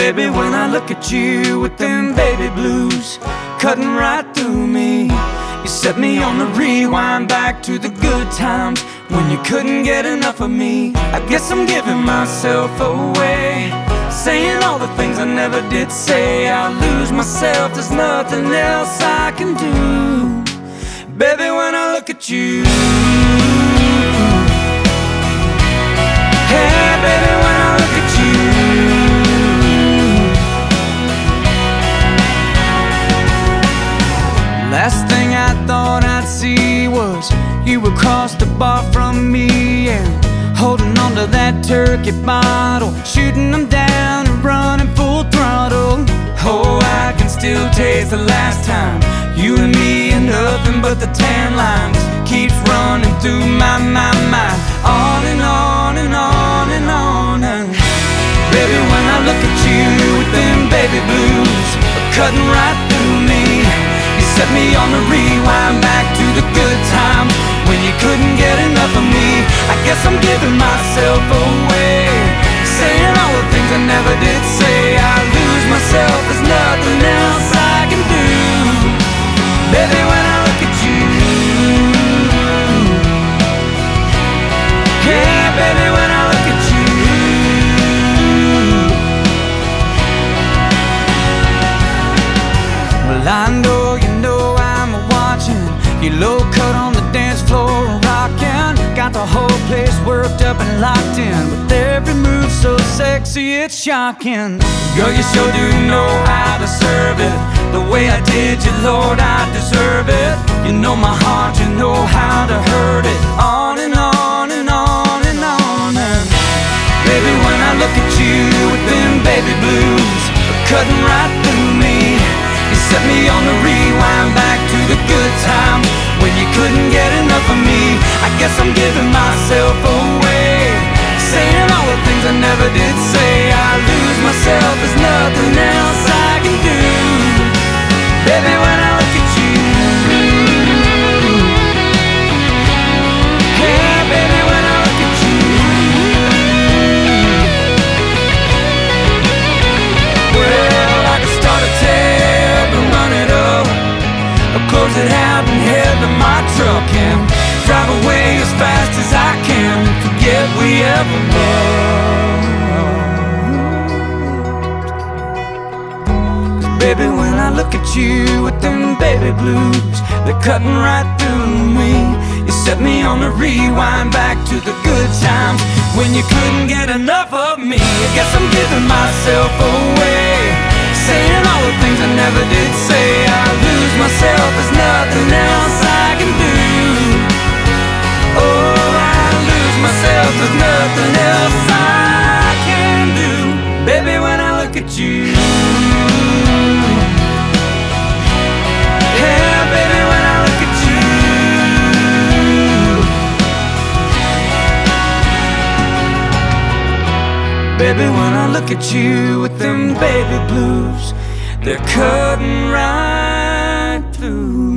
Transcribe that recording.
Baby, when I look at you with them baby blues cutting right through me, you set me on the rewind back to the good times when you couldn't get enough of me. I guess I'm giving myself away, saying all the things I never did say. I lose myself, there's nothing else I can do. Baby, when I look at you, hey baby, when I look at you, last thing I thought I'd see was you across the bar from me and holding on to that turkey bottle, shooting them down and running full throttle. Oh, I can still taste the last time you and me, and nothing but the tan lines keeps running through my mind. On and on and on and on. And baby, when I look at you with them baby blues cutting right through me, you set me on the rewind back to the good times when you couldn't get enough of me. I guess I'm giving myself away, saying all the things I never did say. I lose myself, there's nothing else I can do. Baby, when I look at you, yeah, baby, when I look at you. Well, I know you know I'm watching you, low cut on the dance floor, rocking, got the whole place worked up and locked in with every move so sexy it's shocking. Girl, you sure do know how to serve it the way I did you, Lord, I deserve it. You know my heart, you know how to hurt it. On and on and on and on. And baby, when I look at you with them baby blues cutting right through me, you set me on the rewind back to the good times when you couldn't get enough of me. I guess I'm giving myself away, saying all the things I never did say. I lose myself, there's nothing else I can do. Baby, when I look at you, hey baby, when I look at you, well, I can start a tab and run it up, or close it out and head to my truck and drive away as fast as I can, forget we ever loved. Baby, when I look at you with them baby blues, they're cutting right through me. You set me on the rewind back to the good times when you couldn't get enough of me. I guess I'm giving myself away, saying all the things I never did say. I lose myself, there's nothing else I can do. Oh, I lose myself, there's nothing else I can do. Baby, when I look at you, yeah, baby, when I look at you. Baby, when I look at you with them baby blues, they're cutting right through